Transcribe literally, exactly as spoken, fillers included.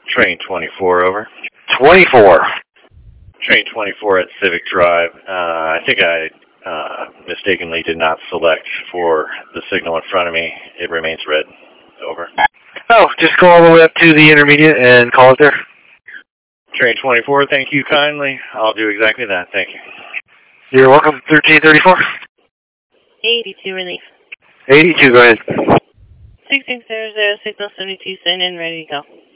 Train twenty-four, over. twenty-four. Train twenty-four at Civic Drive. Uh, I think I uh, mistakenly did not select for the signal in front of me. It remains red. Over. Oh, just go all the way up to the intermediate and call it there. Train twenty-four, thank you kindly. I'll do exactly that. Thank you. You're welcome. thirteen thirty-four. eighty-two relief. eighty-two, go ahead. six six zero zero, signal seventy-two, send in, ready to go.